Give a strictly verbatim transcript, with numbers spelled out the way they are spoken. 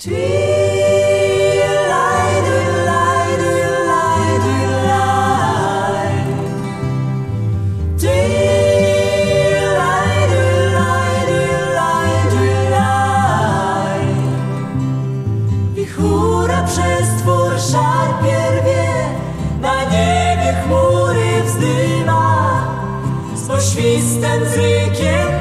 Wichura przez twór szarpie rwie, na niebie chmury wzdyma, z poświstem, z rykiem